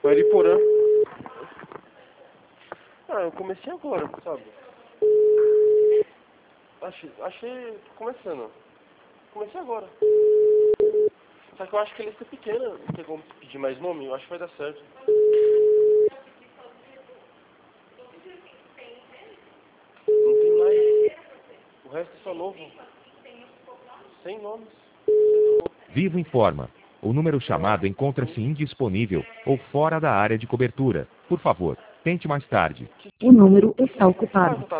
Mariporã. Ah, eu comecei agora, sabe? Achei, tô começando. Comecei agora. Só que eu acho que ele é pequeno, não tem como pedir mais nome, eu acho que vai dar certo. Não tem mais. O resto é só novo. Sem nomes. Vivo informa. O número chamado encontra-se indisponível ou fora da área de cobertura. Por favor, tente mais tarde. O número está ocupado.